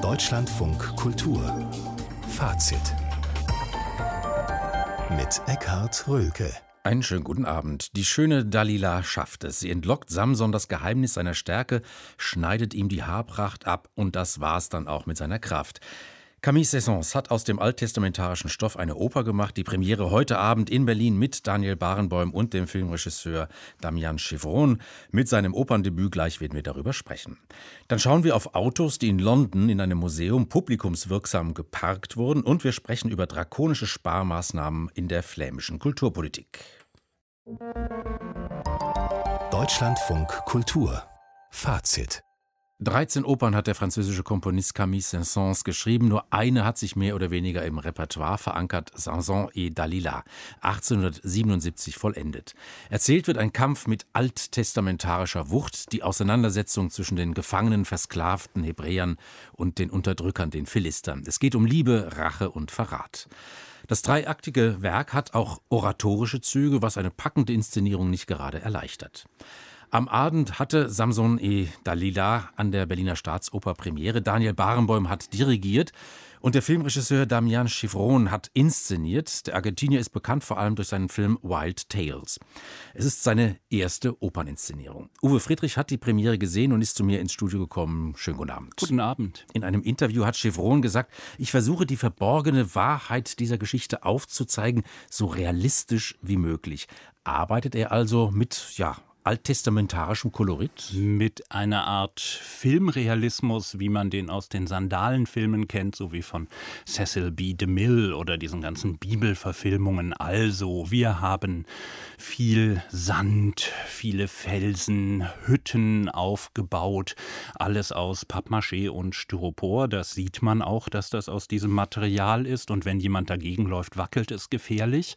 Deutschlandfunk Kultur Fazit mit Eckhard Röhlke. Einen schönen guten Abend. Die schöne Dalila schafft es. Sie entlockt Samson das Geheimnis seiner Stärke, schneidet ihm die Haarpracht ab und das war's dann auch mit seiner Kraft. Camille Saint-Saëns hat aus dem alttestamentarischen Stoff eine Oper gemacht. Die Premiere heute Abend in Berlin mit Daniel Barenboim und dem Filmregisseur Damian Chevron. Mit seinem Operndebüt gleich werden wir darüber sprechen. Dann schauen wir auf Autos, die in London in einem Museum publikumswirksam geparkt wurden. Und wir sprechen über drakonische Sparmaßnahmen in der flämischen Kulturpolitik. Deutschlandfunk Kultur Fazit. 13 Opern hat der französische Komponist Camille Saint-Saëns geschrieben. Nur eine hat sich mehr oder weniger im Repertoire verankert, Samson et Dalila, 1877 vollendet. Erzählt wird ein Kampf mit alttestamentarischer Wucht, die Auseinandersetzung zwischen den gefangenen, versklavten Hebräern und den Unterdrückern, den Philistern. Es geht um Liebe, Rache und Verrat. Das dreiaktige Werk hat auch oratorische Züge, was eine packende Inszenierung nicht gerade erleichtert. Am Abend hatte Samson et Dalila an der Berliner Staatsoper Premiere. Daniel Barenboim hat dirigiert und der Filmregisseur Damian Chevron hat inszeniert. Der Argentinier ist bekannt vor allem durch seinen Film Wild Tales. Es ist seine erste Operninszenierung. Uwe Friedrich hat die Premiere gesehen und ist zu mir ins Studio gekommen. Schönen guten Abend. Guten Abend. In einem Interview hat Chevron gesagt, ich versuche die verborgene Wahrheit dieser Geschichte aufzuzeigen, so realistisch wie möglich. Arbeitet er also mit, alttestamentarischem Kolorit? Mit einer Art Filmrealismus, wie man den aus den Sandalenfilmen kennt, so wie von Cecil B. DeMille oder diesen ganzen Bibelverfilmungen. Also, wir haben viel Sand, viele Felsen, Hütten aufgebaut, alles aus Pappmaché und Styropor. Das sieht man auch, dass das aus diesem Material ist. Und wenn jemand dagegen läuft, wackelt es gefährlich.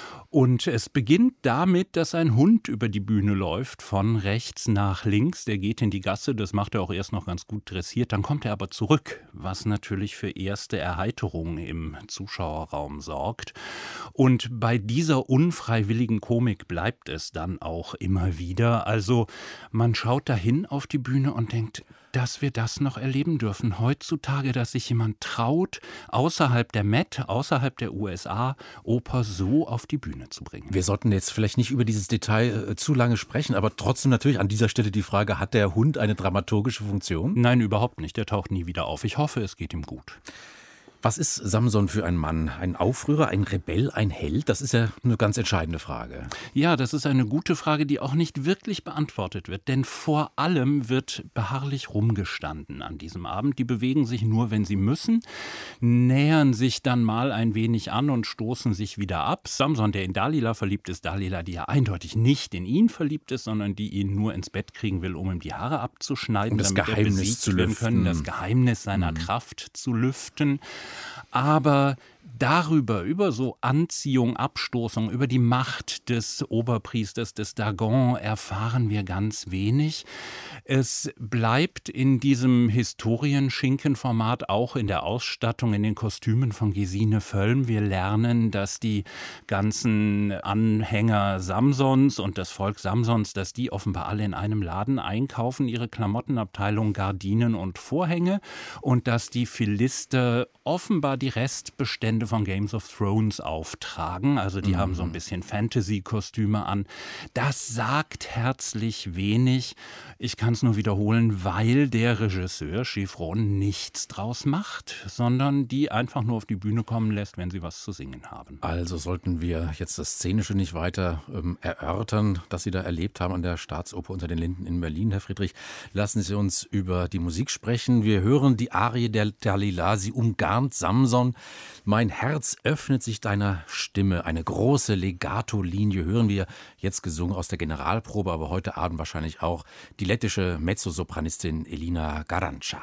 Und es beginnt damit, dass ein Hund über die Bühne läuft, von rechts nach links. Der geht in die Gasse, das macht er auch erst noch ganz gut dressiert. Dann kommt er aber zurück, was natürlich für erste Erheiterung im Zuschauerraum sorgt. Und bei dieser unfreiwilligen Komik bleibt es dann auch immer wieder. Also man schaut dahin auf die Bühne und denkt, dass wir das noch erleben dürfen. Heutzutage, dass sich jemand traut, außerhalb der Met, außerhalb der USA, Oper so auf die Bühne zu bringen. Wir sollten jetzt vielleicht nicht über dieses Detail zu lange sprechen, aber trotzdem natürlich an dieser Stelle die Frage, hat der Hund eine dramaturgische Funktion? Nein, überhaupt nicht. Der taucht nie wieder auf. Ich hoffe, es geht ihm gut. Was ist Samson für ein Mann? Ein Aufrührer, ein Rebell, ein Held? Das ist ja eine ganz entscheidende Frage. Ja, das ist eine gute Frage, die auch nicht wirklich beantwortet wird. Denn vor allem wird beharrlich rumgestanden an diesem Abend. Die bewegen sich nur, wenn sie müssen, nähern sich dann mal ein wenig an und stoßen sich wieder ab. Samson, der in Dalila verliebt ist, Dalila, die ja eindeutig nicht in ihn verliebt ist, sondern die ihn nur ins Bett kriegen will, um ihm die Haare abzuschneiden, um das damit Geheimnis er besiegt zu werden lüften. können, das Geheimnis seiner Kraft zu lüften. Aber über so Anziehung, Abstoßung, über die Macht des Oberpriesters, des Dagon, erfahren wir ganz wenig. Es bleibt in diesem Historienschinken-Format auch in der Ausstattung, in den Kostümen von Gesine Völlm. Wir lernen, dass die ganzen Anhänger Samsons und das Volk Samsons, dass die offenbar alle in einem Laden einkaufen, ihre Klamottenabteilung, Gardinen und Vorhänge, und dass die Philister offenbar die Restbestände von Games of Thrones auftragen. Also die haben so ein bisschen Fantasy-Kostüme an. Das sagt herzlich wenig. Ich kann es nur wiederholen, weil der Regisseur Chevron nichts draus macht, sondern die einfach nur auf die Bühne kommen lässt, wenn sie was zu singen haben. Also sollten wir jetzt das Szenische nicht weiter erörtern, das Sie da erlebt haben an der Staatsoper unter den Linden in Berlin, Herr Friedrich. Lassen Sie uns über die Musik sprechen. Wir hören die Arie der Dalila. Sie umgarnt Samson. Mein Herz öffnet sich deiner Stimme. Eine große Legato-Linie hören wir, jetzt gesungen aus der Generalprobe, aber heute Abend wahrscheinlich auch die lettische Mezzosopranistin Elina Garanca.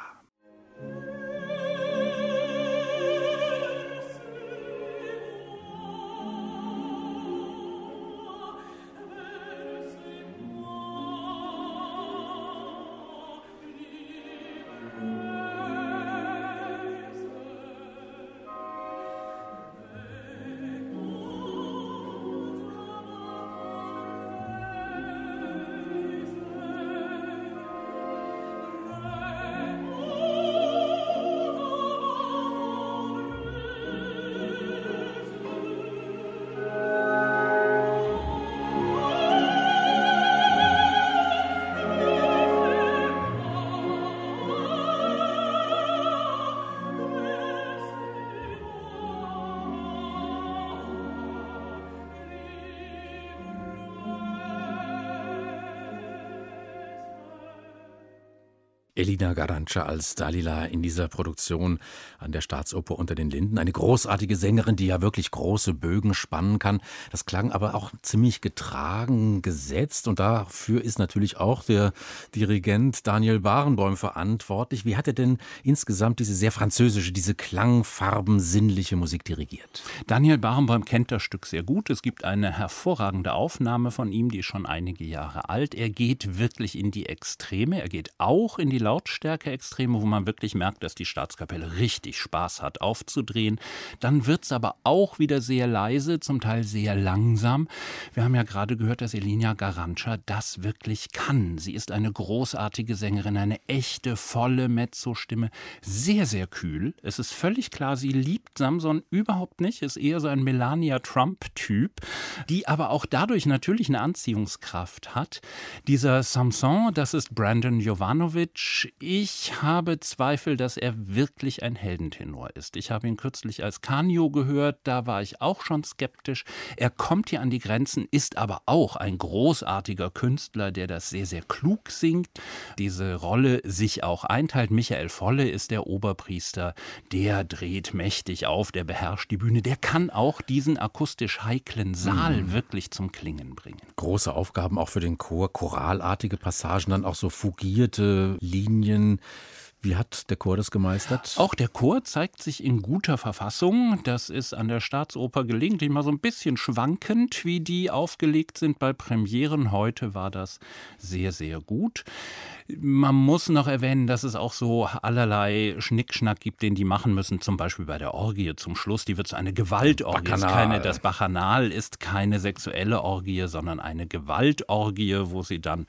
Elina Garanca als Dalila in dieser Produktion an der Staatsoper unter den Linden. Eine großartige Sängerin, die ja wirklich große Bögen spannen kann. Das klang aber auch ziemlich getragen, gesetzt. Und dafür ist natürlich auch der Dirigent Daniel Barenboim verantwortlich. Wie hat er denn insgesamt diese sehr französische, diese klangfarbensinnliche Musik dirigiert? Daniel Barenboim kennt das Stück sehr gut. Es gibt eine hervorragende Aufnahme von ihm, die ist schon einige Jahre alt. Er geht wirklich in die Extreme. Er geht auch in die Lautstärke-Extreme, wo man wirklich merkt, dass die Staatskapelle richtig Spaß hat, aufzudrehen. Dann wird es aber auch wieder sehr leise, zum Teil sehr langsam. Wir haben ja gerade gehört, dass Elina Garanca das wirklich kann. Sie ist eine großartige Sängerin, eine echte, volle Mezzo-Stimme. Sehr, sehr kühl. Es ist völlig klar, sie liebt Samson überhaupt nicht. Ist eher so ein Melania Trump-Typ, die aber auch dadurch natürlich eine Anziehungskraft hat. Dieser Samson, das ist Brandon Jovanovic. Ich habe Zweifel, dass er wirklich ein Heldentenor ist. Ich habe ihn kürzlich als Canio gehört, da war ich auch schon skeptisch. Er kommt hier an die Grenzen, ist aber auch ein großartiger Künstler, der das sehr, sehr klug singt, diese Rolle sich auch einteilt. Michael Volle ist der Oberpriester, der dreht mächtig auf, der beherrscht die Bühne, der kann auch diesen akustisch heiklen Saal wirklich zum Klingen bringen. Große Aufgaben auch für den Chor, choralartige Passagen, dann auch so fugierte Linien. Wie hat der Chor das gemeistert? Auch der Chor zeigt sich in guter Verfassung. Das ist an der Staatsoper gelegentlich mal so ein bisschen schwankend, wie die aufgelegt sind bei Premieren. Heute war das sehr, sehr gut. Man muss noch erwähnen, dass es auch so allerlei Schnickschnack gibt, den die machen müssen. Zum Beispiel bei der Orgie zum Schluss. Die wird so eine Gewaltorgie. Das Bacchanal ist keine sexuelle Orgie, sondern eine Gewaltorgie, wo sie dann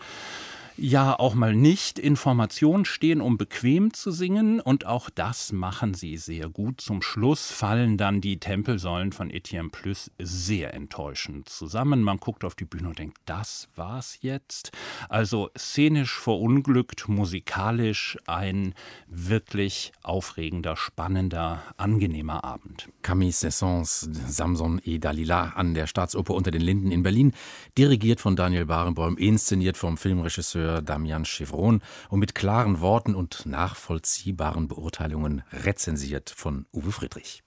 ja auch mal nicht in Formation stehen, um bequem zu singen. Und auch das machen sie sehr gut. Zum Schluss fallen dann die Tempelsäulen von Etienne Plus sehr enttäuschend zusammen. Man guckt auf die Bühne und denkt, das war's jetzt. Also szenisch verunglückt, musikalisch ein wirklich aufregender, spannender, angenehmer Abend. Camille Saint-Saëns, Samson et Dalila an der Staatsoper unter den Linden in Berlin, dirigiert von Daniel Barenboim, inszeniert vom Filmregisseur Damian Chevron und mit klaren Worten und nachvollziehbaren Beurteilungen rezensiert von Uwe Friedrich.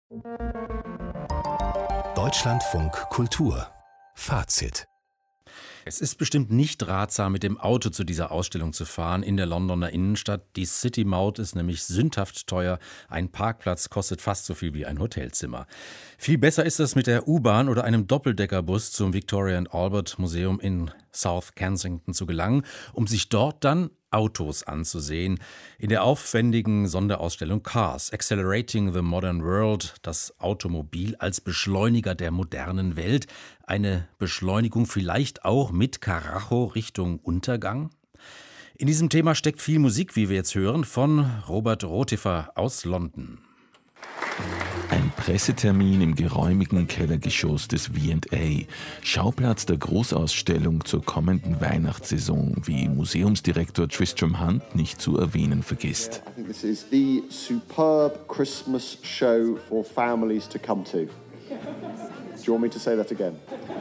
Deutschlandfunk Kultur. Fazit. Es ist bestimmt nicht ratsam, mit dem Auto zu dieser Ausstellung zu fahren in der Londoner Innenstadt. Die City-Maut ist nämlich sündhaft teuer. Ein Parkplatz kostet fast so viel wie ein Hotelzimmer. Viel besser ist es mit der U-Bahn oder einem Doppeldeckerbus zum Victoria and Albert Museum in South Kensington zu gelangen, um sich dort dann Autos anzusehen. In der aufwendigen Sonderausstellung Cars, Accelerating the Modern World, das Automobil als Beschleuniger der modernen Welt. Eine Beschleunigung vielleicht auch mit Karacho Richtung Untergang? In diesem Thema steckt viel Musik, wie wir jetzt hören, von Robert Rotifer aus London. Ein Pressetermin im geräumigen Kellergeschoss des V&A, Schauplatz der Großausstellung zur kommenden Weihnachtssaison, wie Museumsdirektor Tristram Hunt nicht zu erwähnen vergisst. I think this is the superb Christmas show for families to come to. Do you want me to say that again?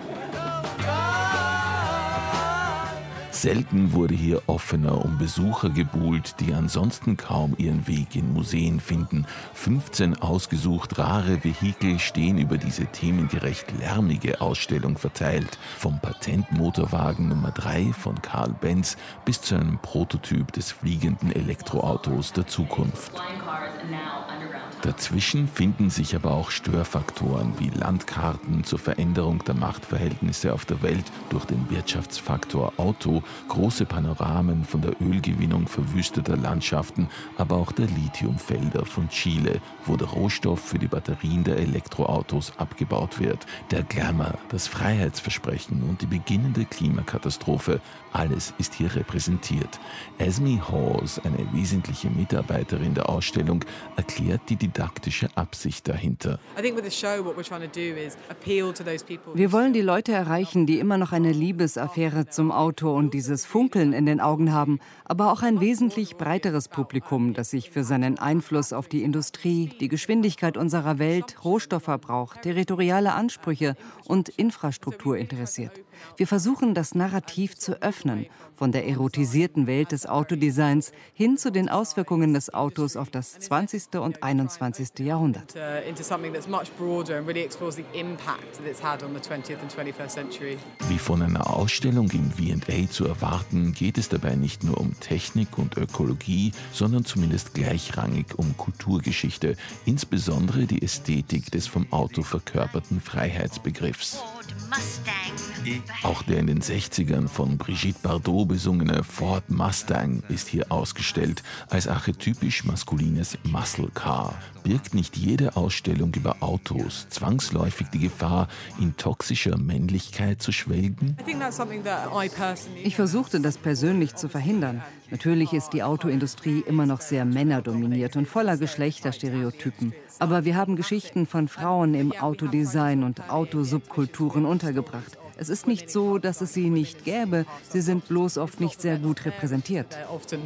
Selten wurde hier offener um Besucher gebuhlt, die ansonsten kaum ihren Weg in Museen finden. 15 ausgesucht rare Vehikel stehen über diese themengerecht lärmige Ausstellung verteilt. Vom Patentmotorwagen Nummer 3 von Carl Benz bis zu einem Prototyp des fliegenden Elektroautos der Zukunft. Dazwischen finden sich aber auch Störfaktoren wie Landkarten zur Veränderung der Machtverhältnisse auf der Welt durch den Wirtschaftsfaktor Auto, große Panoramen von der Ölgewinnung verwüsteter Landschaften, aber auch der Lithiumfelder von Chile, wo der Rohstoff für die Batterien der Elektroautos abgebaut wird. Der Glamour, das Freiheitsversprechen und die beginnende Klimakatastrophe, alles ist hier repräsentiert. Esme Hawes, eine wesentliche Mitarbeiterin der Ausstellung, erklärt die didaktische Absicht dahinter. Wir wollen die Leute erreichen, die immer noch eine Liebesaffäre zum Auto und dieses Funkeln in den Augen haben, aber auch ein wesentlich breiteres Publikum, das sich für seinen Einfluss auf die Industrie, die Geschwindigkeit unserer Welt, Rohstoffverbrauch, territoriale Ansprüche und Infrastruktur interessiert. Wir versuchen, das Narrativ zu öffnen, von der erotisierten Welt des Autodesigns hin zu den Auswirkungen des Autos auf das 20. und 21. Jahrhundert. Wie von einer Ausstellung im V&A zu erwarten, geht es dabei nicht nur um Technik und Ökologie, sondern zumindest gleichrangig um Kulturgeschichte, insbesondere die Ästhetik des vom Auto verkörperten Freiheitsbegriffs. Auch der in den 60ern von Brigitte Bardot besungene Ford Mustang ist hier ausgestellt als archetypisch maskulines Muscle Car. Birgt nicht jede Ausstellung über Autos zwangsläufig die Gefahr, in toxischer Männlichkeit zu schwelgen? Ich versuchte das persönlich zu verhindern. Natürlich ist die Autoindustrie immer noch sehr männerdominiert und voller Geschlechterstereotypen. Aber wir haben Geschichten von Frauen im Autodesign und Autosubkulturen untergebracht. Es ist nicht so, dass es sie nicht gäbe, sie sind bloß oft nicht sehr gut repräsentiert.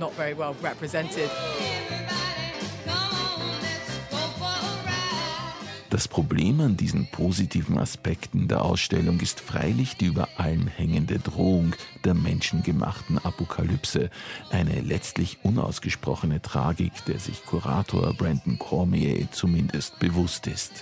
Das Problem an diesen positiven Aspekten der Ausstellung ist freilich die über allem hängende Drohung der menschengemachten Apokalypse. Eine letztlich unausgesprochene Tragik, der sich Kurator Brendan Cormier zumindest bewusst ist.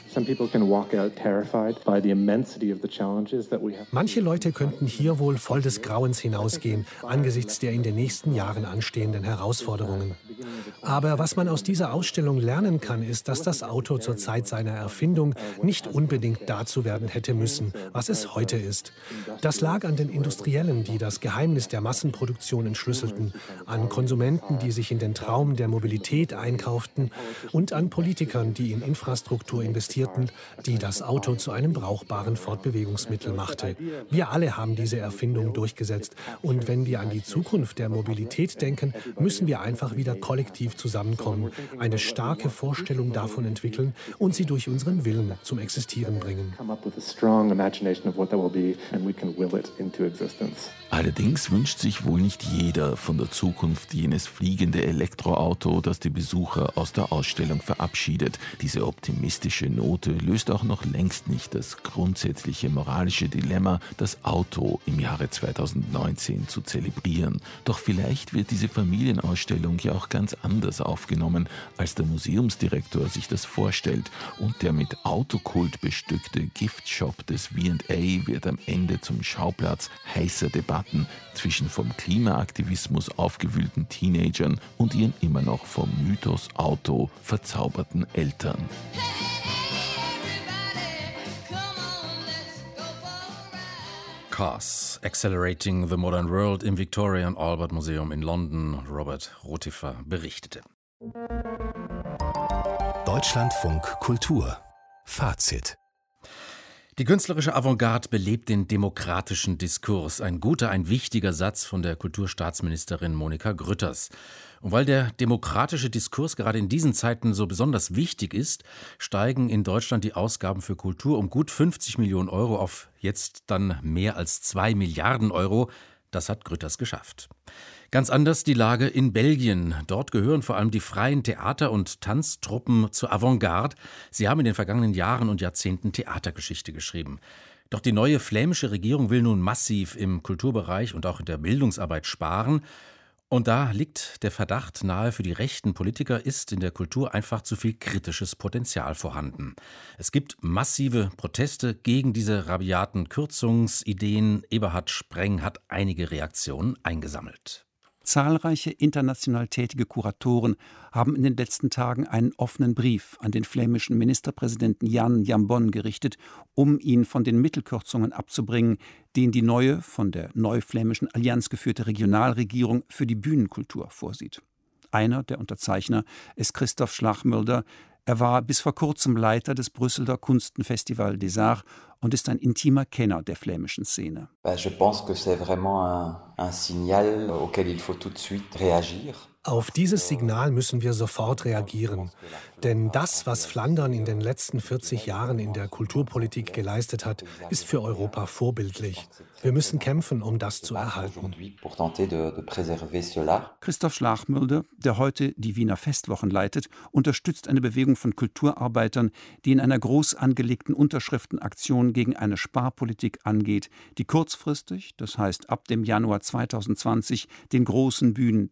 Manche Leute könnten hier wohl voll des Grauens hinausgehen, angesichts der in den nächsten Jahren anstehenden Herausforderungen. Aber was man aus dieser Ausstellung lernen kann, ist, dass das Auto zur Zeit seiner Erfindung nicht unbedingt dazu werden hätte müssen, was es heute ist. Das lag an den Industriellen, die das Geheimnis der Massenproduktion entschlüsselten, an Konsumenten, die sich in den Traum der Mobilität einkauften und an Politikern, die in Infrastruktur investierten, die das Auto zu einem brauchbaren Fortbewegungsmittel machte. Wir alle haben diese Erfindung durchgesetzt. Und wenn wir an die Zukunft der Mobilität denken, müssen wir einfach wieder kollektiv zusammenkommen, eine starke Vorstellung davon entwickeln und sie durch unseren Willen zum Existieren bringen. Allerdings wünscht sich wohl nicht jeder von der Zukunft jenes fliegende Elektroauto, das die Besucher aus der Ausstellung verabschiedet. Diese optimistische Note löst auch noch längst nicht das grundsätzliche moralische Dilemma, das Auto im Jahre 2019 zu zelebrieren. Doch vielleicht wird diese Familienausstellung ja auch ganz anders aufgenommen, als der Museumsdirektor sich das vorstellt. Und der mit Autokult bestückte Giftshop des V&A wird am Ende zum Schauplatz heißer Debatten zwischen vom Klimaaktivismus aufgewühlten Teenagern und ihren immer noch vom Mythos Auto verzauberten Eltern. Cars, Accelerating the Modern World im Victoria and Albert Museum in London. Robert Rotifer berichtete. Deutschlandfunk Kultur. Fazit. Die künstlerische Avantgarde belebt den demokratischen Diskurs. Ein guter, ein wichtiger Satz von der Kulturstaatsministerin Monika Grütters. Und weil der demokratische Diskurs gerade in diesen Zeiten so besonders wichtig ist, steigen in Deutschland die Ausgaben für Kultur um gut 50 Millionen Euro auf jetzt dann mehr als 2 Milliarden Euro. Das hat Grütters geschafft. Ganz anders die Lage in Belgien. Dort gehören vor allem die freien Theater- und Tanztruppen zur Avantgarde. Sie haben in den vergangenen Jahren und Jahrzehnten Theatergeschichte geschrieben. Doch die neue flämische Regierung will nun massiv im Kulturbereich und auch in der Bildungsarbeit sparen. Und da liegt der Verdacht nahe, für die rechten Politiker ist in der Kultur einfach zu viel kritisches Potenzial vorhanden. Es gibt massive Proteste gegen diese rabiaten Kürzungsideen. Eberhard Spreng hat einige Reaktionen eingesammelt. Zahlreiche international tätige Kuratoren haben in den letzten Tagen einen offenen Brief an den flämischen Ministerpräsidenten Jan Jambon gerichtet, um ihn von den Mittelkürzungen abzubringen, den die neue, von der Neuflämischen Allianz geführte Regionalregierung für die Bühnenkultur vorsieht. Einer der Unterzeichner ist Christoph Schlachmülder. Er war bis vor kurzem Leiter des Brüsseler Kunstenfestival des Arts und ist ein intimer Kenner der flämischen Szene. Je pense que c'est vraiment un signal auquel il faut tout de suite réagir. Auf dieses Signal müssen wir sofort reagieren. Denn das, was Flandern in den letzten 40 Jahren in der Kulturpolitik geleistet hat, ist für Europa vorbildlich. Wir müssen kämpfen, um das zu erhalten. Christoph Schlachmülder, der heute die Wiener Festwochen leitet, unterstützt eine Bewegung von Kulturarbeitern, die in einer groß angelegten Unterschriftenaktion gegen eine Sparpolitik angeht, die kurzfristig, das heißt ab dem Januar 2020, den großen Bühnen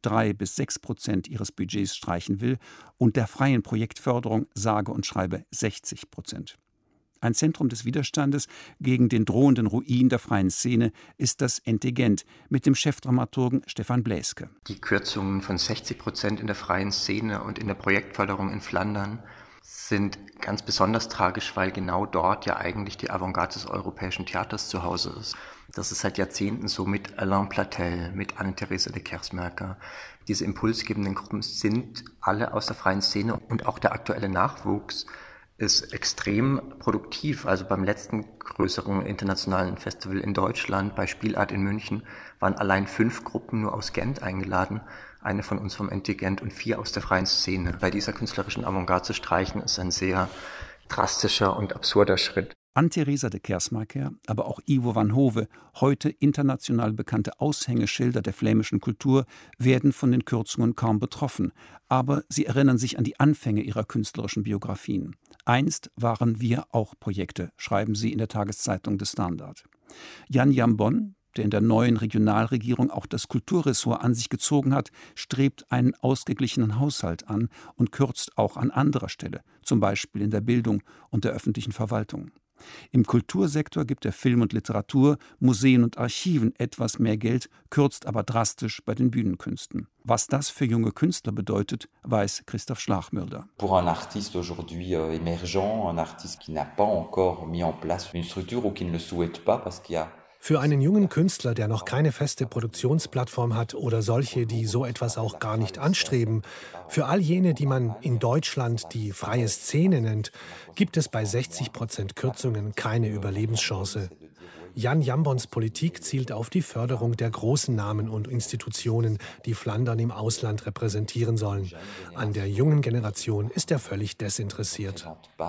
3-6% ihres Budgets streichen will und der freien Projektförderung sage und schreibe 60%. Ein Zentrum des Widerstandes gegen den drohenden Ruin der freien Szene ist das Entegent mit dem Chefdramaturgen Stefan Bläske. Die Kürzungen von 60% in der freien Szene und in der Projektförderung in Flandern sind ganz besonders tragisch, weil genau dort ja eigentlich die Avantgarde des europäischen Theaters zu Hause ist. Das ist seit Jahrzehnten so mit Alain Platel, mit Anne-Therese de Kersmaeker. Diese impulsgebenden Gruppen sind alle aus der freien Szene und auch der aktuelle Nachwuchs ist extrem produktiv. Also beim letzten größeren internationalen Festival in Deutschland, bei Spielart in München, waren allein 5 Gruppen nur aus Gent eingeladen. Eine von uns vom Entegent und 4 aus der freien Szene. Bei dieser künstlerischen Avantgarde zu streichen, ist ein sehr drastischer und absurder Schritt. Anne-Therese de Kersmaeker, aber auch Ivo van Hove, heute international bekannte Aushängeschilder der flämischen Kultur, werden von den Kürzungen kaum betroffen. Aber sie erinnern sich an die Anfänge ihrer künstlerischen Biografien. Einst waren wir auch Projekte, schreiben sie in der Tageszeitung De Standard. Jan Jambon, der in der neuen Regionalregierung auch das Kulturressort an sich gezogen hat, strebt einen ausgeglichenen Haushalt an und kürzt auch an anderer Stelle, zum Beispiel in der Bildung und der öffentlichen Verwaltung. Im Kultursektor gibt er Film und Literatur, Museen und Archiven etwas mehr Geld, kürzt aber drastisch bei den Bühnenkünsten. Was das für junge Künstler bedeutet, weiß Christoph Schlachmülder. Pour un artiste aujourd'hui émergent, un artiste qui n'a pas encore mis en place une structure ou qui ne le souhaite pas parce qu'il y a Für einen jungen Künstler, der noch keine feste Produktionsplattform hat oder solche, die so etwas auch gar nicht anstreben, für all jene, die man in Deutschland die freie Szene nennt, gibt es bei 60% Kürzungen keine Überlebenschance. Jan Jambons Politik zielt auf die Förderung der großen Namen und Institutionen, die Flandern im Ausland repräsentieren sollen. An der jungen Generation ist er völlig desinteressiert.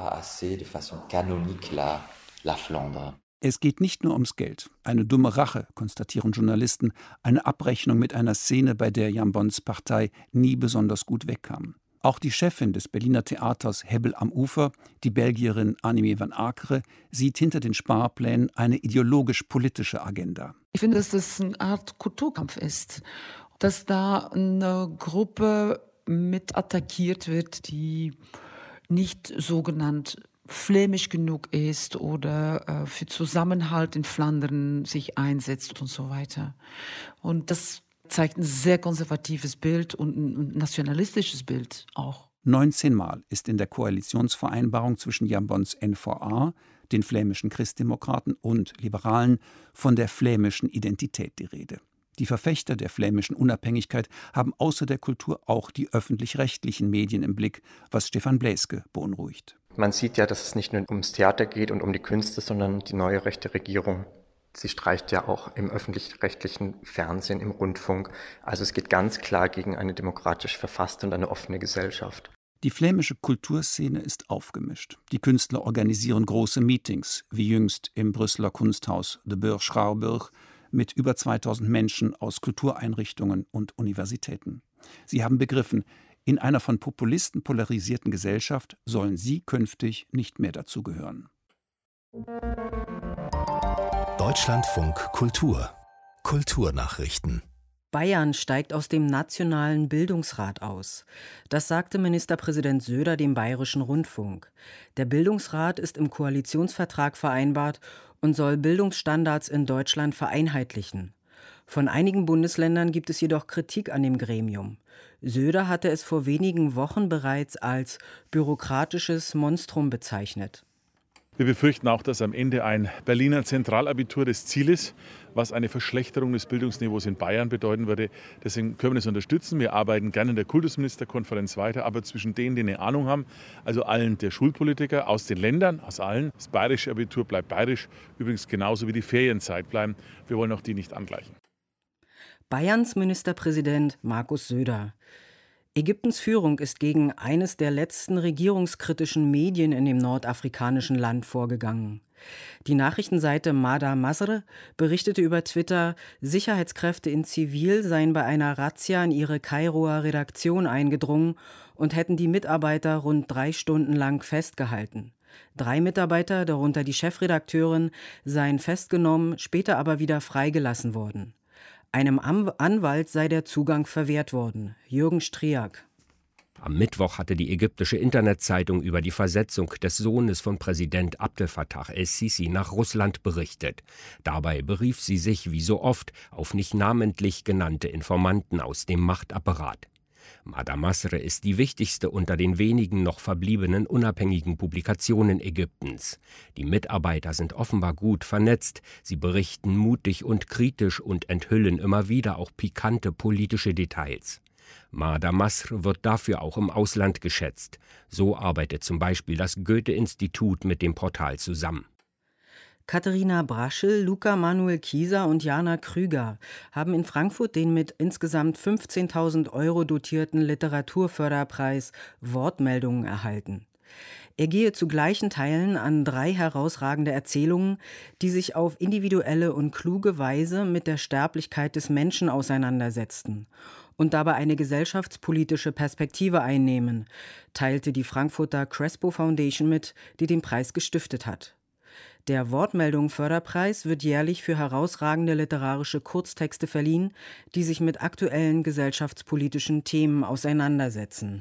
Es geht nicht nur ums Geld. Eine dumme Rache, konstatieren Journalisten, eine Abrechnung mit einer Szene, bei der Jambons Partei nie besonders gut wegkam. Auch die Chefin des Berliner Theaters Hebbel am Ufer, die Belgierin Annemie van Akere, sieht hinter den Sparplänen eine ideologisch-politische Agenda. Ich finde, dass das eine Art Kulturkampf ist, dass da eine Gruppe mit attackiert wird, die nicht sogenannt flämisch genug ist oder für Zusammenhalt in Flandern sich einsetzt und so weiter. Und das zeigt ein sehr konservatives Bild und ein nationalistisches Bild auch. 19 Mal ist in der Koalitionsvereinbarung zwischen Jambons NVA, den flämischen Christdemokraten und Liberalen, von der flämischen Identität die Rede. Die Verfechter der flämischen Unabhängigkeit haben außer der Kultur auch die öffentlich-rechtlichen Medien im Blick, was Stefan Bläske beunruhigt. Man sieht ja, dass es nicht nur ums Theater geht und um die Künste, sondern die neue rechte Regierung. Sie streicht ja auch im öffentlich-rechtlichen Fernsehen, im Rundfunk. Also es geht ganz klar gegen eine demokratisch verfasste und eine offene Gesellschaft. Die flämische Kulturszene ist aufgemischt. Die Künstler organisieren große Meetings, wie jüngst im Brüsseler Kunsthaus De Beur-Schouwburg, mit über 2000 Menschen aus Kultureinrichtungen und Universitäten. Sie haben begriffen, in einer von Populisten polarisierten Gesellschaft sollen sie künftig nicht mehr dazugehören. Deutschlandfunk Kultur. Kulturnachrichten. Bayern steigt aus dem Nationalen Bildungsrat aus. Das sagte Ministerpräsident Söder dem Bayerischen Rundfunk. Der Bildungsrat ist im Koalitionsvertrag vereinbart und soll Bildungsstandards in Deutschland vereinheitlichen. Von einigen Bundesländern gibt es jedoch Kritik an dem Gremium. Söder hatte es vor wenigen Wochen bereits als bürokratisches Monstrum bezeichnet. Wir befürchten auch, dass am Ende ein Berliner Zentralabitur das Ziel ist, was eine Verschlechterung des Bildungsniveaus in Bayern bedeuten würde. Deswegen können wir das unterstützen. Wir arbeiten gerne in der Kultusministerkonferenz weiter, aber zwischen denen, die eine Ahnung haben, also allen der Schulpolitiker aus den Ländern, aus allen. Das bayerische Abitur bleibt bayerisch, übrigens genauso wie die Ferienzeit bleiben. Wir wollen auch die nicht angleichen. Bayerns Ministerpräsident Markus Söder. Ägyptens Führung ist gegen eines der letzten regierungskritischen Medien in dem nordafrikanischen Land vorgegangen. Die Nachrichtenseite Mada Masr berichtete über Twitter, Sicherheitskräfte in Zivil seien bei einer Razzia in ihre Kairoer Redaktion eingedrungen und hätten die Mitarbeiter rund 3 Stunden lang festgehalten. 3 Mitarbeiter, darunter die Chefredakteurin, seien festgenommen, später aber wieder freigelassen worden. Einem Anwalt sei der Zugang verwehrt worden. Jürgen Striak. Am Mittwoch hatte die ägyptische Internetzeitung über die Versetzung des Sohnes von Präsident Abdel Fattah el-Sisi nach Russland berichtet. Dabei berief sie sich, wie so oft, auf nicht namentlich genannte Informanten aus dem Machtapparat. Mada Masr ist die wichtigste unter den wenigen noch verbliebenen unabhängigen Publikationen Ägyptens. Die Mitarbeiter sind offenbar gut vernetzt, sie berichten mutig und kritisch und enthüllen immer wieder auch pikante politische Details. Mada Masr wird dafür auch im Ausland geschätzt. So arbeitet zum Beispiel das Goethe-Institut mit dem Portal zusammen. Katharina Braschel, Luca Manuel Kieser und Jana Krüger haben in Frankfurt den mit insgesamt 15.000 € dotierten Literaturförderpreis Wortmeldungen erhalten. Er gehe zu gleichen Teilen an 3 herausragende Erzählungen, die sich auf individuelle und kluge Weise mit der Sterblichkeit des Menschen auseinandersetzten und dabei eine gesellschaftspolitische Perspektive einnehmen, teilte die Frankfurter Crespo Foundation mit, die den Preis gestiftet hat. Der Wortmeldungen-Förderpreis wird jährlich für herausragende literarische Kurztexte verliehen, die sich mit aktuellen gesellschaftspolitischen Themen auseinandersetzen.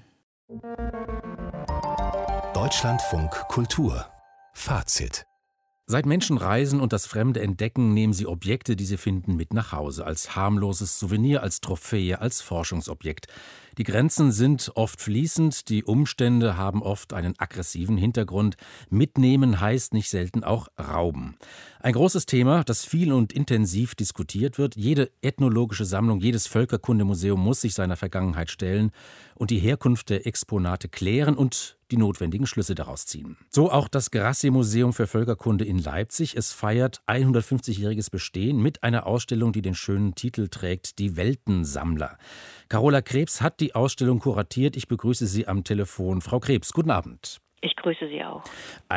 Deutschlandfunk Kultur. Fazit. Seit Menschen reisen und das Fremde entdecken, nehmen sie Objekte, die sie finden, mit nach Hause. Als harmloses Souvenir, als Trophäe, als Forschungsobjekt. Die Grenzen sind oft fließend, die Umstände haben oft einen aggressiven Hintergrund. Mitnehmen heißt nicht selten auch rauben. Ein großes Thema, das viel und intensiv diskutiert wird. Jede ethnologische Sammlung, jedes Völkerkundemuseum muss sich seiner Vergangenheit stellen und die Herkunft der Exponate klären und die notwendigen Schlüsse daraus ziehen. So auch das Grassi-Museum für Völkerkunde in Leipzig. Es feiert 150-jähriges Bestehen mit einer Ausstellung, die den schönen Titel trägt, Die Weltensammler. Carola Krebs hat die Ausstellung kuratiert. Ich begrüße Sie am Telefon. Frau Krebs, guten Abend. Ich grüße Sie auch.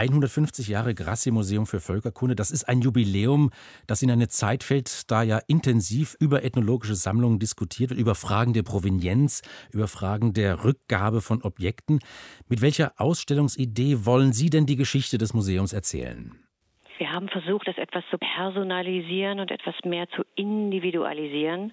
150 Jahre Grassi-Museum für Völkerkunde, das ist ein Jubiläum, das in eine Zeit fällt, da ja intensiv über ethnologische Sammlungen diskutiert wird, über Fragen der Provenienz, über Fragen der Rückgabe von Objekten. Mit welcher Ausstellungsidee wollen Sie denn die Geschichte des Museums erzählen? Wir haben versucht, das etwas zu personalisieren und etwas mehr zu individualisieren.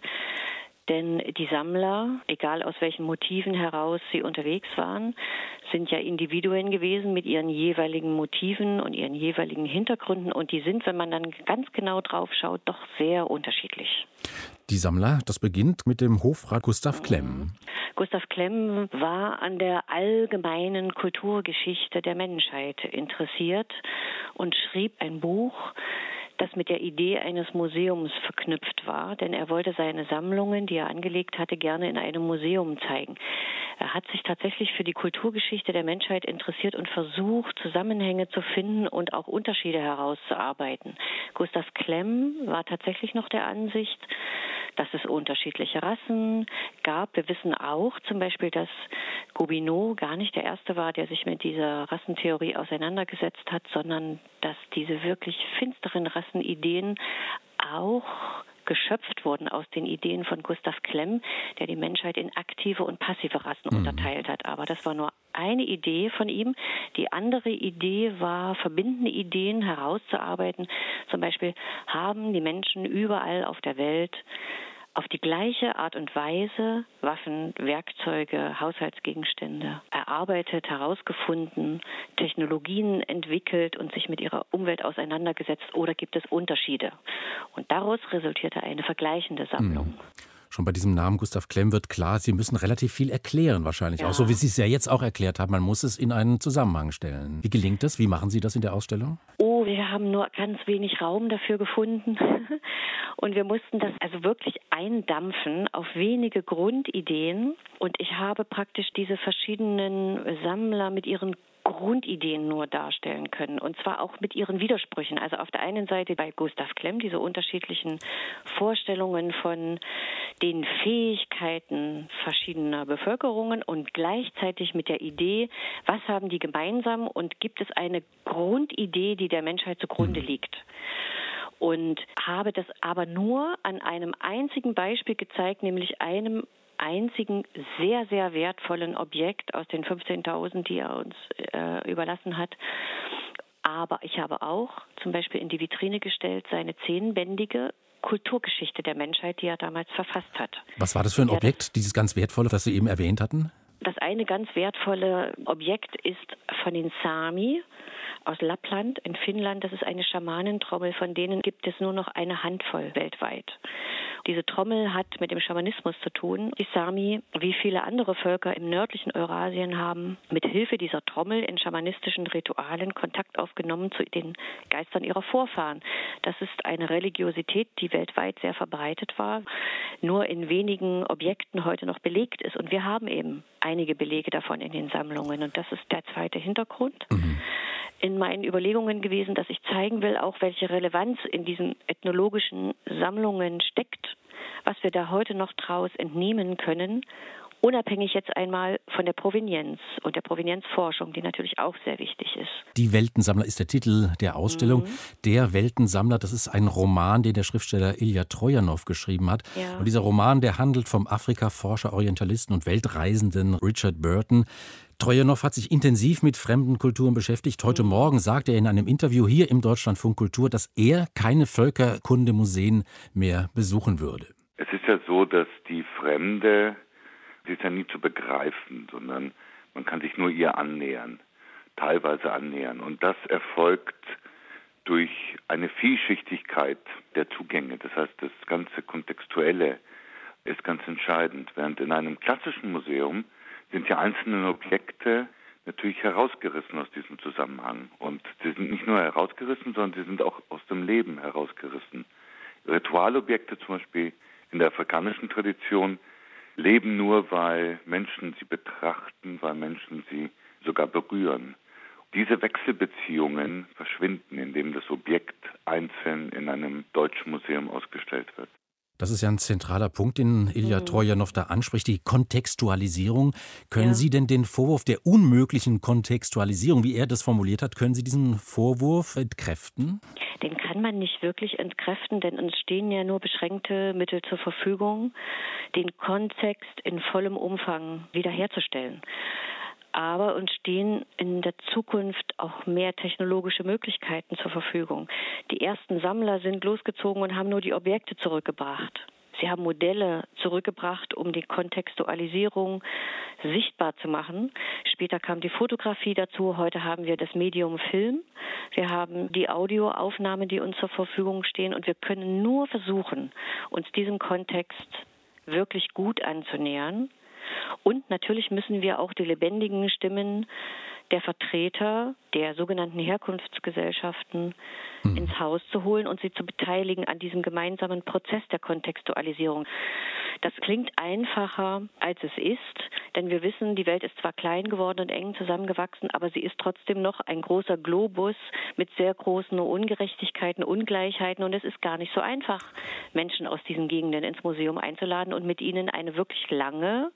Denn die Sammler, egal aus welchen Motiven heraus sie unterwegs waren, sind ja Individuen gewesen mit ihren jeweiligen Motiven und ihren jeweiligen Hintergründen. Und die sind, wenn man dann ganz genau drauf schaut, doch sehr unterschiedlich. Die Sammler, das beginnt mit dem Hofrat Gustav Klemm. Gustav Klemm war an der allgemeinen Kulturgeschichte der Menschheit interessiert und schrieb ein Buch, das mit der Idee eines Museums verknüpft war, denn er wollte seine Sammlungen, die er angelegt hatte, gerne in einem Museum zeigen. Er hat sich tatsächlich für die Kulturgeschichte der Menschheit interessiert und versucht, Zusammenhänge zu finden und auch Unterschiede herauszuarbeiten. Gustav Klemm war tatsächlich noch der Ansicht, dass es unterschiedliche Rassen gab. Wir wissen auch zum Beispiel, dass Gobineau gar nicht der Erste war, der sich mit dieser Rassentheorie auseinandergesetzt hat, sondern dass diese wirklich finsteren Rassenideen auch geschöpft wurden aus den Ideen von Gustav Klemm, der die Menschheit in aktive und passive Rassen unterteilt hat. Aber das war nur eine Idee von ihm. Die andere Idee war, verbindende Ideen herauszuarbeiten. Zum Beispiel haben die Menschen überall auf der Welt auf die gleiche Art und Weise Waffen, Werkzeuge, Haushaltsgegenstände erarbeitet, herausgefunden, Technologien entwickelt und sich mit ihrer Umwelt auseinandergesetzt, oder gibt es Unterschiede? Und daraus resultierte eine vergleichende Sammlung. Schon bei diesem Namen Gustav Klemm wird klar, Sie müssen relativ viel erklären wahrscheinlich. Ja. Auch so, wie Sie es ja jetzt auch erklärt haben. Man muss es in einen Zusammenhang stellen. Wie gelingt das? Wie machen Sie das in der Ausstellung? Oh, wir haben nur ganz wenig Raum dafür gefunden. Und wir mussten das also wirklich eindampfen auf wenige Grundideen. Und ich habe praktisch diese verschiedenen Sammler mit ihren Grundideen nur darstellen können, und zwar auch mit ihren Widersprüchen. Also auf der einen Seite bei Gustav Klemm diese unterschiedlichen Vorstellungen von den Fähigkeiten verschiedener Bevölkerungen und gleichzeitig mit der Idee, was haben die gemeinsam und gibt es eine Grundidee, die der Menschheit zugrunde liegt. Und habe das aber nur an einem einzigen Beispiel gezeigt, nämlich einem einzigen sehr, sehr wertvollen Objekt aus den 15.000, die er uns überlassen hat. Aber ich habe auch zum Beispiel in die Vitrine gestellt seine 10-bändige Kulturgeschichte der Menschheit, die er damals verfasst hat. Was war das für ein Objekt, dieses ganz wertvolle, das Sie eben erwähnt hatten? Das eine ganz wertvolle Objekt ist von den Sami aus Lappland in Finnland. Das ist eine Schamanentrommel, von denen gibt es nur noch eine Handvoll weltweit. Diese Trommel hat mit dem Schamanismus zu tun. Die Sami, wie viele andere Völker im nördlichen Eurasien, haben mit Hilfe dieser Trommel in schamanistischen Ritualen Kontakt aufgenommen zu den Geistern ihrer Vorfahren. Das ist eine Religiosität, die weltweit sehr verbreitet war, nur in wenigen Objekten heute noch belegt ist. Und wir haben eben einige Belege davon in den Sammlungen. Und das ist der zweite Hintergrund in meinen Überlegungen gewesen, dass ich zeigen will, auch welche Relevanz in diesen ethnologischen Sammlungen steckt, was wir da heute noch daraus entnehmen können, unabhängig jetzt einmal von der Provenienz und der Provenienzforschung, die natürlich auch sehr wichtig ist. Die Weltensammler ist der Titel der Ausstellung. Der Weltensammler, das ist ein Roman, den der Schriftsteller Ilja Trojanow geschrieben hat. Ja. Und dieser Roman, der handelt vom Afrika-Forscher, Orientalisten und Weltreisenden Richard Burton. Trojanow hat sich intensiv mit fremden Kulturen beschäftigt. Heute Morgen sagte er in einem Interview hier im Deutschlandfunk Kultur, dass er keine Völkerkundemuseen mehr besuchen würde. Es ist ja so, dass die Fremde, sie ist ja nie zu begreifen, sondern man kann sich nur ihr annähern, teilweise annähern. Und das erfolgt durch eine Vielschichtigkeit der Zugänge. Das heißt, das ganze Kontextuelle ist ganz entscheidend. Während in einem klassischen Museum sind ja einzelne Objekte natürlich herausgerissen aus diesem Zusammenhang. Und sie sind nicht nur herausgerissen, sondern sie sind auch aus dem Leben herausgerissen. Ritualobjekte zum Beispiel in der afrikanischen Tradition leben nur, weil Menschen sie betrachten, weil Menschen sie sogar berühren. Diese Wechselbeziehungen verschwinden, indem das Objekt einzeln in einem deutschen Museum ausgestellt wird. Das ist ja ein zentraler Punkt, den Ilja Trojanow da anspricht, die Kontextualisierung. Können Sie denn den Vorwurf der unmöglichen Kontextualisierung, wie er das formuliert hat, können Sie diesen Vorwurf entkräften? Den kann man nicht wirklich entkräften, denn uns stehen ja nur beschränkte Mittel zur Verfügung, den Kontext in vollem Umfang wiederherzustellen. Aber uns stehen in der Zukunft auch mehr technologische Möglichkeiten zur Verfügung. Die ersten Sammler sind losgezogen und haben nur die Objekte zurückgebracht. Sie haben Modelle zurückgebracht, um die Kontextualisierung sichtbar zu machen. Später kam die Fotografie dazu. Heute haben wir das Medium Film. Wir haben die Audioaufnahmen, die uns zur Verfügung stehen. Und wir können nur versuchen, uns diesem Kontext wirklich gut anzunähern. Und natürlich müssen wir auch die lebendigen Stimmen der Vertreter der sogenannten Herkunftsgesellschaften ins Haus zu holen und sie zu beteiligen an diesem gemeinsamen Prozess der Kontextualisierung. Das klingt einfacher, als es ist, denn wir wissen, die Welt ist zwar klein geworden und eng zusammengewachsen, aber sie ist trotzdem noch ein großer Globus mit sehr großen Ungerechtigkeiten, Ungleichheiten, und es ist gar nicht so einfach, Menschen aus diesen Gegenden ins Museum einzuladen und mit ihnen eine wirklich lange,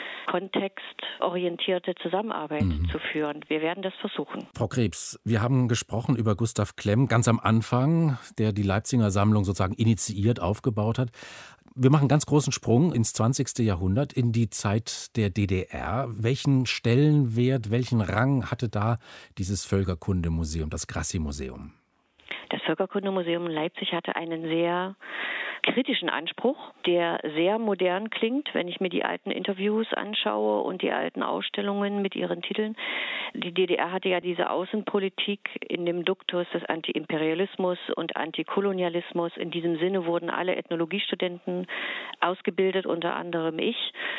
kontextorientierte Zusammenarbeit zu führen. Wir werden das versuchen. Frau Krebs, wir haben gesprochen über Gustav Klemm ganz am Anfang, der die Leipziger Sammlung sozusagen initiiert, aufgebaut hat. Wir machen einen ganz großen Sprung ins 20. Jahrhundert, in die Zeit der DDR. Welchen Stellenwert, welchen Rang hatte da dieses Völkerkundemuseum, das Grassi-Museum? Das Völkerkundemuseum in Leipzig hatte einen sehr kritischen Anspruch, der sehr modern klingt, wenn ich mir die alten Interviews anschaue und die alten Ausstellungen mit ihren Titeln. Die DDR hatte ja diese Außenpolitik in dem Duktus des Anti-Imperialismus und Antikolonialismus. In diesem Sinne wurden alle Ethnologiestudenten ausgebildet, unter anderem ich.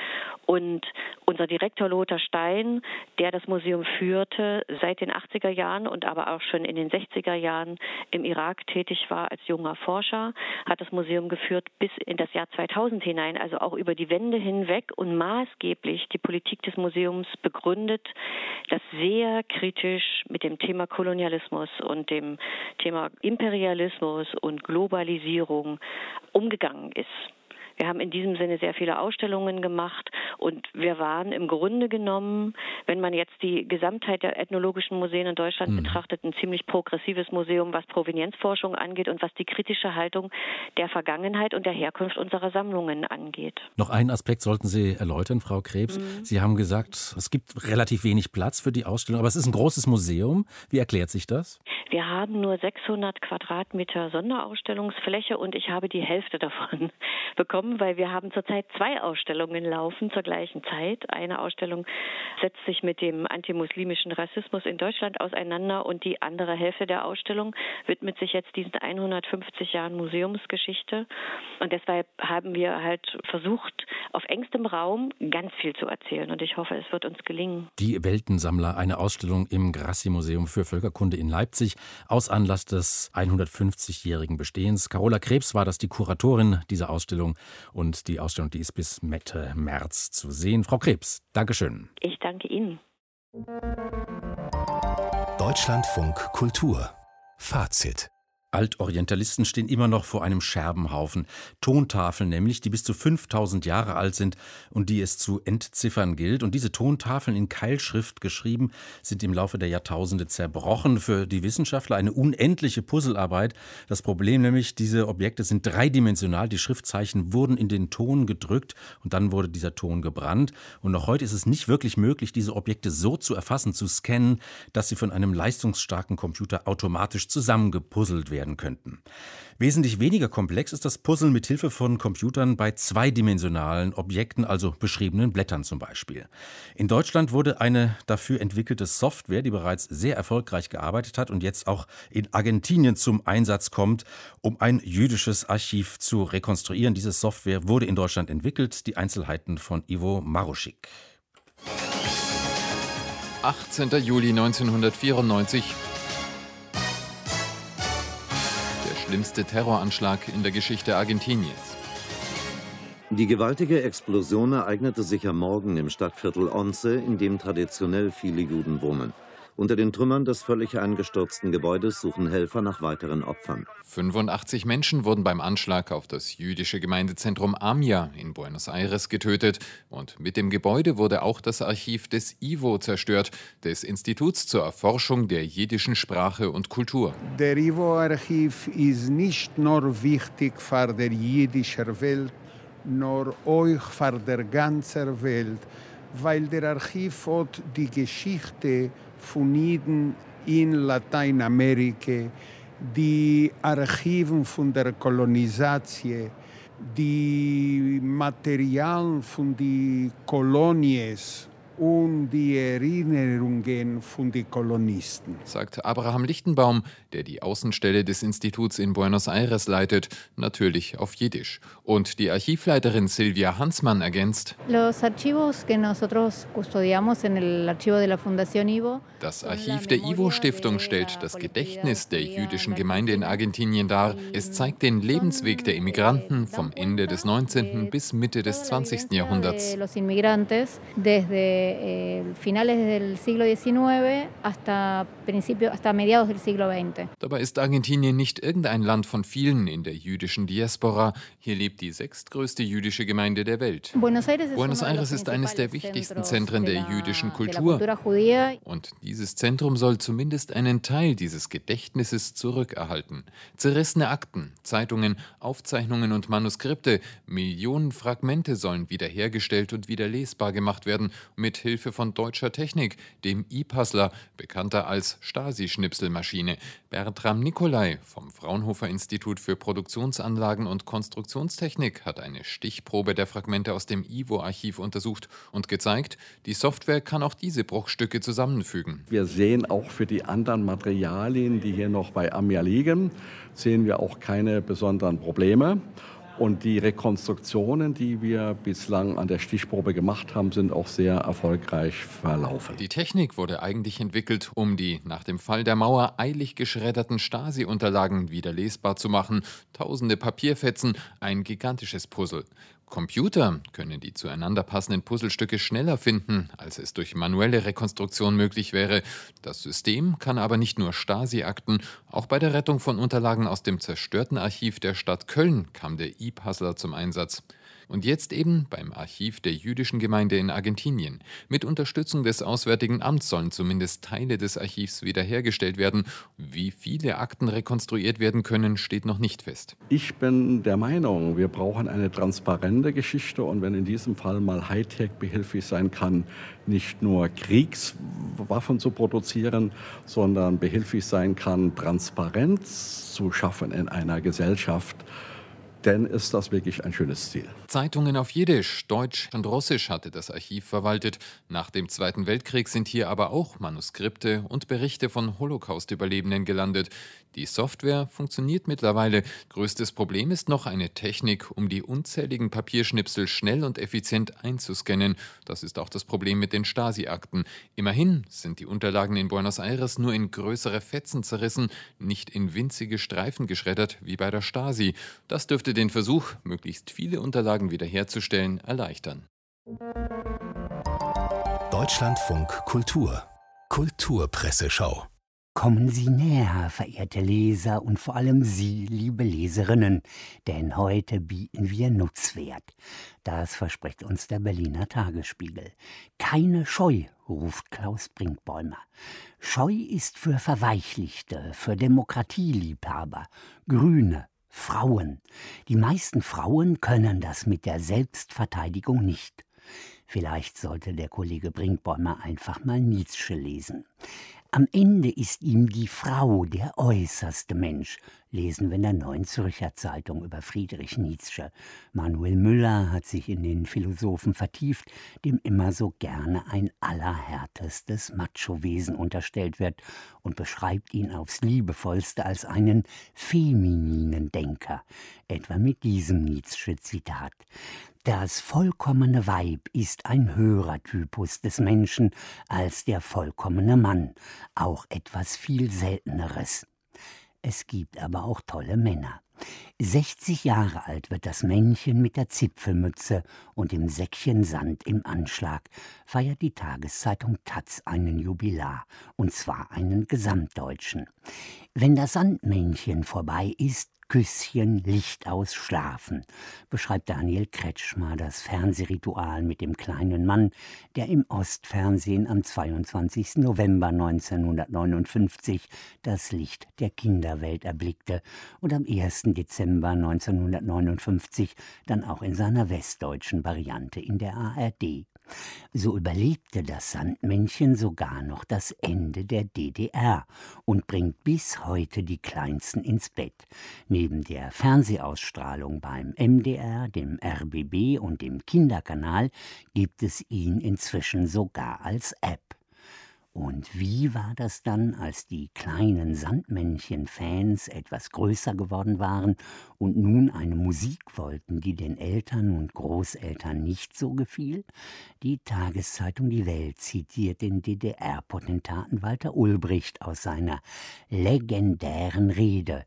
Und unser Direktor Lothar Stein, der das Museum führte, seit den 80er Jahren und aber auch schon in den 60er Jahren im Irak tätig war als junger Forscher, hat das Museum geführt bis in das Jahr 2000 hinein, also auch über die Wende hinweg und maßgeblich die Politik des Museums begründet, das sehr kritisch mit dem Thema Kolonialismus und dem Thema Imperialismus und Globalisierung umgegangen ist. Wir haben in diesem Sinne sehr viele Ausstellungen gemacht und wir waren im Grunde genommen, wenn man jetzt die Gesamtheit der ethnologischen Museen in Deutschland betrachtet, ein ziemlich progressives Museum, was Provenienzforschung angeht und was die kritische Haltung der Vergangenheit und der Herkunft unserer Sammlungen angeht. Noch einen Aspekt sollten Sie erläutern, Frau Krebs. Sie haben gesagt, es gibt relativ wenig Platz für die Ausstellung, aber es ist ein großes Museum. Wie erklärt sich das? Wir haben nur 600 Quadratmeter Sonderausstellungsfläche und ich habe die Hälfte davon bekommen, weil wir haben zurzeit 2 Ausstellungen laufen zur gleichen Zeit. Eine Ausstellung setzt sich mit dem antimuslimischen Rassismus in Deutschland auseinander und die andere Hälfte der Ausstellung widmet sich jetzt diesen 150 Jahren Museumsgeschichte. Und deshalb haben wir halt versucht, auf engstem Raum ganz viel zu erzählen und ich hoffe, es wird uns gelingen. Die Weltensammler, eine Ausstellung im Grassi-Museum für Völkerkunde in Leipzig aus Anlass des 150-jährigen Bestehens. Carola Krebs war das, die Kuratorin dieser Ausstellung und die Ausstellung, die ist bis Mitte März zu sehen. Frau Krebs, Dankeschön. Ich danke Ihnen. Deutschlandfunk Kultur. Fazit. Altorientalisten stehen immer noch vor einem Scherbenhaufen. Tontafeln nämlich, die bis zu 5000 Jahre alt sind und die es zu entziffern gilt. Und diese Tontafeln in Keilschrift geschrieben, sind im Laufe der Jahrtausende zerbrochen. Für die Wissenschaftler eine unendliche Puzzlearbeit. Das Problem nämlich, diese Objekte sind dreidimensional. Die Schriftzeichen wurden in den Ton gedrückt und dann wurde dieser Ton gebrannt. Und noch heute ist es nicht wirklich möglich, diese Objekte so zu erfassen, zu scannen, dass sie von einem leistungsstarken Computer automatisch zusammengepuzzelt werden könnten. Wesentlich weniger komplex ist das Puzzle mit Hilfe von Computern bei zweidimensionalen Objekten, also beschriebenen Blättern zum Beispiel. In Deutschland wurde eine dafür entwickelte Software, die bereits sehr erfolgreich gearbeitet hat und jetzt auch in Argentinien zum Einsatz kommt, um ein jüdisches Archiv zu rekonstruieren. Diese Software wurde in Deutschland entwickelt. Die Einzelheiten von Ivo Maruschik. 18. Juli 1994. Schlimmste Terroranschlag in der Geschichte Argentiniens. Die gewaltige Explosion ereignete sich am Morgen im Stadtviertel Once, in dem traditionell viele Juden wohnen. Unter den Trümmern des völlig eingestürzten Gebäudes suchen Helfer nach weiteren Opfern. 85 Menschen wurden beim Anschlag auf das jüdische Gemeindezentrum Amia in Buenos Aires getötet. Und mit dem Gebäude wurde auch das Archiv des IWO zerstört, des Instituts zur Erforschung der jiddischen Sprache und Kultur. Der IWO-Archiv ist nicht nur wichtig für die jiddische Welt, nur auch für die ganze Welt, weil der Archiv hat die Geschichte von Juden in Lateinamerika, die Archiven von der Kolonisation, die Materialien von den Kolonies und die Erinnerungen von den Kolonisten. Sagt Abraham Lichtenbaum, der die Außenstelle des Instituts in Buenos Aires leitet, natürlich auf Jiddisch. Und die Archivleiterin Silvia Hansmann ergänzt: Das Archiv der IWO-Stiftung stellt das Gedächtnis der jüdischen Gemeinde in Argentinien dar. Es zeigt den Lebensweg der Immigranten vom Ende des 19. bis Mitte des 20. Jahrhunderts. Finales del siglo XIX hasta mediados del siglo XX. Dabei ist Argentinien nicht irgendein Land von vielen in der jüdischen Diaspora. Hier lebt die 6. größte jüdische Gemeinde der Welt. Buenos Aires ist eines der wichtigsten Zentren der jüdischen Kultur. Und dieses Zentrum soll zumindest einen Teil dieses Gedächtnisses zurückerhalten. Zerrissene Akten, Zeitungen, Aufzeichnungen und Manuskripte, Millionen Fragmente sollen wiederhergestellt und wieder lesbar gemacht werden, mit Hilfe von deutscher Technik, dem E-Puzzler, bekannter als Stasi-Schnipselmaschine. Bertram Nicolai vom Fraunhofer Institut für Produktionsanlagen und Konstruktionstechnik hat eine Stichprobe der Fragmente aus dem IWO-Archiv untersucht und gezeigt, die Software kann auch diese Bruchstücke zusammenfügen. Wir sehen auch für die anderen Materialien, die hier noch bei Amia liegen, sehen wir auch keine besonderen Probleme. Und die Rekonstruktionen, die wir bislang an der Stichprobe gemacht haben, sind auch sehr erfolgreich verlaufen. Die Technik wurde eigentlich entwickelt, um die nach dem Fall der Mauer eilig geschredderten Stasi-Unterlagen wieder lesbar zu machen. Tausende Papierfetzen, ein gigantisches Puzzle. Computer können die zueinander passenden Puzzlestücke schneller finden, als es durch manuelle Rekonstruktion möglich wäre. Das System kann aber nicht nur Stasi-Akten, auch bei der Rettung von Unterlagen aus dem zerstörten Archiv der Stadt Köln kam der E-Puzzler zum Einsatz. Und jetzt eben beim Archiv der jüdischen Gemeinde in Argentinien. Mit Unterstützung des Auswärtigen Amts sollen zumindest Teile des Archivs wiederhergestellt werden. Wie viele Akten rekonstruiert werden können, steht noch nicht fest. Ich bin der Meinung, wir brauchen eine transparente Geschichte und wenn in diesem Fall mal Hightech behilflich sein kann, nicht nur Kriegswaffen zu produzieren, sondern behilflich sein kann, Transparenz zu schaffen in einer Gesellschaft, dann ist das wirklich ein schönes Ziel. Zeitungen auf Jiddisch, Deutsch und Russisch hatte das Archiv verwaltet. Nach dem Zweiten Weltkrieg sind hier aber auch Manuskripte und Berichte von Holocaust-Überlebenden gelandet. Die Software funktioniert mittlerweile. Größtes Problem ist noch eine Technik, um die unzähligen Papierschnipsel schnell und effizient einzuscannen. Das ist auch das Problem mit den Stasi-Akten. Immerhin sind die Unterlagen in Buenos Aires nur in größere Fetzen zerrissen, nicht in winzige Streifen geschreddert wie bei der Stasi. Das dürfte den Versuch, möglichst viele Unterlagen wiederherzustellen, erleichtern. Deutschlandfunk Kultur. Kulturpresseschau. Kommen Sie näher, verehrte Leser und vor allem Sie, liebe Leserinnen, denn heute bieten wir Nutzwert. Das verspricht uns der Berliner Tagesspiegel. Keine Scheu, ruft Klaus Brinkbäumer. Scheu ist für Verweichlichte, für Demokratieliebhaber, Grüne, Frauen. Die meisten Frauen können das mit der Selbstverteidigung nicht. Vielleicht sollte der Kollege Brinkbäumer einfach mal Nietzsche lesen. Am Ende ist ihm die Frau der äußerste Mensch, lesen wir in der Neuen Zürcher Zeitung über Friedrich Nietzsche. Manuel Müller hat sich in den Philosophen vertieft, dem immer so gerne ein allerhärtestes Machowesen unterstellt wird und beschreibt ihn aufs Liebevollste als einen femininen Denker, etwa mit diesem Nietzsche-Zitat. Das vollkommene Weib ist ein höherer Typus des Menschen als der vollkommene Mann, auch etwas viel Selteneres. Es gibt aber auch tolle Männer. 60 Jahre alt wird das Männchen mit der Zipfelmütze und dem Säckchen Sand im Anschlag, feiert die Tageszeitung taz einen Jubilar, und zwar einen gesamtdeutschen. Wenn das Sandmännchen vorbei ist, Küsschen, Licht aus, schlafen, beschreibt Daniel Kretschmer das Fernsehritual mit dem kleinen Mann, der im Ostfernsehen am 22. November 1959 das Licht der Kinderwelt erblickte und am 1. Dezember 1959 dann auch in seiner westdeutschen Variante in der ARD. So überlebte das Sandmännchen sogar noch das Ende der DDR und bringt bis heute die Kleinsten ins Bett. Neben der Fernsehausstrahlung beim MDR, dem RBB und dem Kinderkanal gibt es ihn inzwischen sogar als App. Und wie war das dann, als die kleinen Sandmännchen-Fans etwas größer geworden waren und nun eine Musik wollten, die den Eltern und Großeltern nicht so gefiel? Die Tageszeitung Die Welt zitiert den DDR-Potentaten Walter Ulbricht aus seiner legendären Rede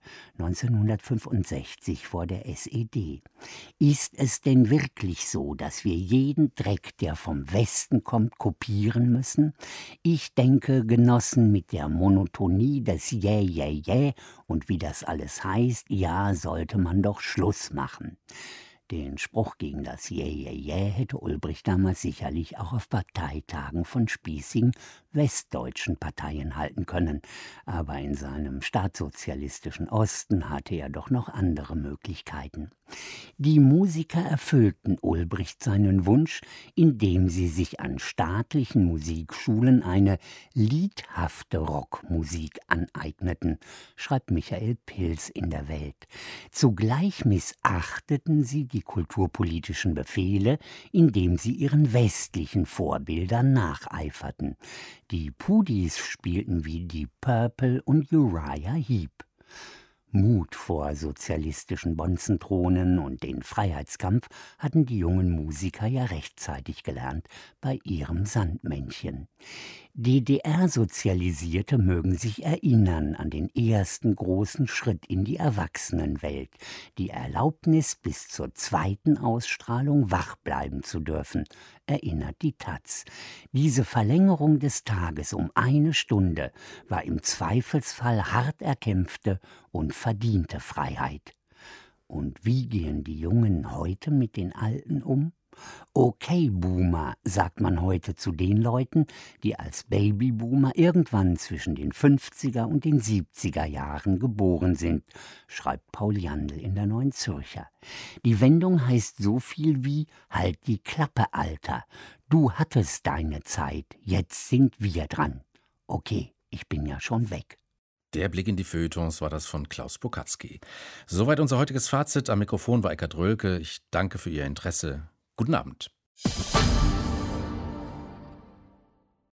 1965 vor der SED. Ist es denn wirklich so, dass wir jeden Dreck, der vom Westen kommt, kopieren müssen? Ich denke, Genossen, mit der Monotonie des Jäh und wie das alles heißt, ja, sollte man doch Schluss machen. Den Spruch gegen das Jäh hätte Ulbricht damals sicherlich auch auf Parteitagen von spießigen westdeutschen Parteien halten können. Aber in seinem staatssozialistischen Osten hatte er doch noch andere Möglichkeiten. Die Musiker erfüllten Ulbricht seinen Wunsch, indem sie sich an staatlichen Musikschulen eine liedhafte Rockmusik aneigneten, schreibt Michael Pilz in der Welt. Zugleich missachteten sie die kulturpolitischen Befehle, indem sie ihren westlichen Vorbildern nacheiferten. Die Pudis spielten wie Deep Purple und Uriah Heep. Mut vor sozialistischen Bonzenthronen und den Freiheitskampf hatten die jungen Musiker ja rechtzeitig gelernt bei ihrem Sandmännchen. DDR-Sozialisierte mögen sich erinnern an den ersten großen Schritt in die Erwachsenenwelt, die Erlaubnis, bis zur zweiten Ausstrahlung wach bleiben zu dürfen, erinnert die taz. Diese Verlängerung des Tages um 1 Stunde war im Zweifelsfall hart erkämpfte und verdiente Freiheit. Und wie gehen die Jungen heute mit den Alten um? Okay, Boomer, sagt man heute zu den Leuten, die als Babyboomer irgendwann zwischen den 50er und den 70er Jahren geboren sind, schreibt Paul Jandl in der Neuen Zürcher. Die Wendung heißt so viel wie: Halt die Klappe, Alter. Du hattest deine Zeit, jetzt sind wir dran. Okay, ich bin ja schon weg. Der Blick in die Feuilletons war das von Klaus Bokatzky. Soweit unser heutiges Fazit. Am Mikrofon war Eckhard Rölke. Ich danke für Ihr Interesse. Guten Abend.